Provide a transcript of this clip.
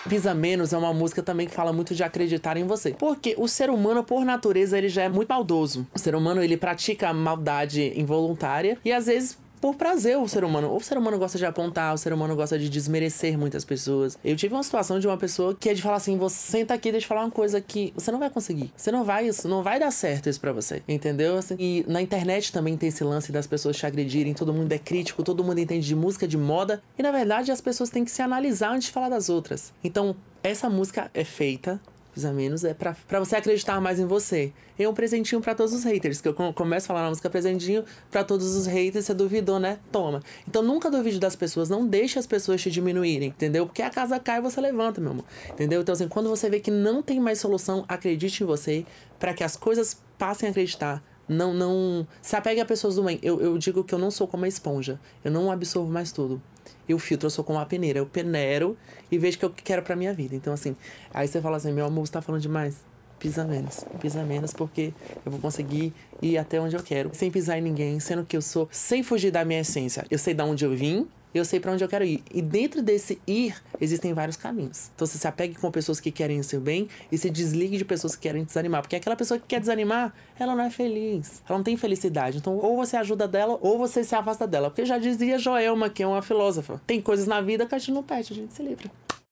Pisa Menos é uma música também que fala muito de acreditar em você. Porque o ser humano, por natureza, ele já é muito maldoso. O ser humano, ele pratica maldade involuntária e às vezes por prazer. O ser humano gosta de apontar, o ser humano gosta de desmerecer muitas pessoas. Eu tive uma situação de uma pessoa que é de falar assim: você senta aqui, deixa eu falar uma coisa que você não vai conseguir. Isso não vai dar certo isso pra você. Entendeu? Assim, e na internet também tem esse lance das pessoas te agredirem, todo mundo é crítico, todo mundo entende de música, de moda. E na verdade as pessoas têm que se analisar antes de falar das outras. Então, essa música é feita, Pisa Menos, é pra você acreditar mais em você. É um presentinho pra todos os haters, que eu começo a falar na música presentinho pra todos os haters. Você duvidou, né? Toma. Então nunca duvide das pessoas, não deixe as pessoas te diminuírem, entendeu? Porque a casa cai e você levanta, meu amor, entendeu? Então assim, quando você vê que não tem mais solução, acredite em você, pra que as coisas passem a acreditar. Não se apegue a pessoas do bem. Eu digo que eu não sou como uma esponja, eu não absorvo mais tudo. Eu filtro, eu sou como uma peneira. Eu peneiro e vejo o que eu quero pra minha vida. Então, assim, aí você fala assim: meu amor, você tá falando demais. Pisa menos, porque eu vou conseguir ir até onde eu quero, sem pisar em ninguém, sendo que eu sou, sem fugir da minha essência. Eu sei de onde eu vim, eu sei pra onde eu quero ir. E dentro desse ir, existem vários caminhos. Então você se apegue com pessoas que querem o seu bem e se desligue de pessoas que querem te desanimar. Porque aquela pessoa que quer desanimar, ela não é feliz. Ela não tem felicidade. Então ou você ajuda dela, ou você se afasta dela. Porque já dizia Joelma, que é uma filósofa: tem coisas na vida que a gente não perde, a gente se livra.